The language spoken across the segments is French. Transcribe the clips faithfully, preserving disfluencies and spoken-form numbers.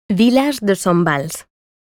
Village de Sombals.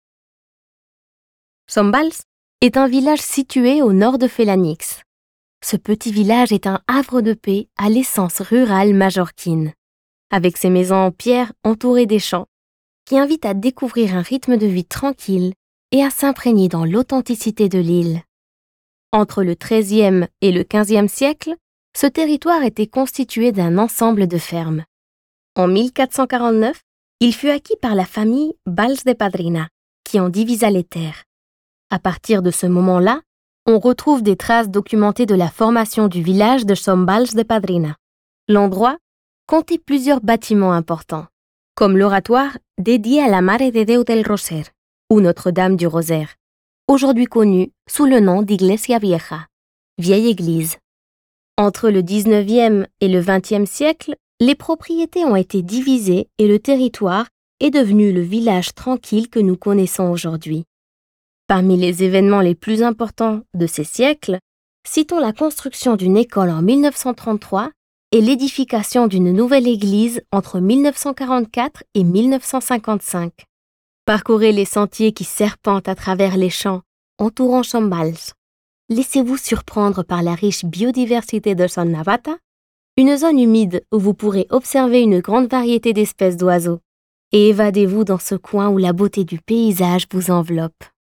Sombals est un village situé au nord de Félanix. Ce petit village est un havre de paix à l'essence rurale majorquine, avec ses maisons en pierre entourées des champs, qui invitent à découvrir un rythme de vie tranquille et à s'imprégner dans l'authenticité de l'île. Entre le treizième et le quinzième siècle, ce territoire était constitué d'un ensemble de fermes. En mille quatre cent quarante-neuf, il fut acquis par la famille Valls de Padrina, qui en divisa les terres. À partir de ce moment-là, on retrouve des traces documentées de la formation du village de Sombals de Padrina. L'endroit comptait plusieurs bâtiments importants, comme l'oratoire dédié à la Mare de Déu del Roser, ou Notre-Dame du Rosaire, aujourd'hui connue sous le nom d'Iglesia Vieja, vieille église. Entre le dix-neuvième et le vingtième siècle, les propriétés ont été divisées et le territoire est devenu le village tranquille que nous connaissons aujourd'hui. Parmi les événements les plus importants de ces siècles, citons la construction d'une école en mille neuf cent trente-trois et l'édification d'une nouvelle église entre mille neuf cent quarante-quatre et mille neuf cent cinquante-cinq. Parcourez les sentiers qui serpentent à travers les champs entourant Sombals. Laissez-vous surprendre par la riche biodiversité de Son Navata, une zone humide où vous pourrez observer une grande variété d'espèces d'oiseaux, et évadez-vous dans ce coin où la beauté du paysage vous enveloppe.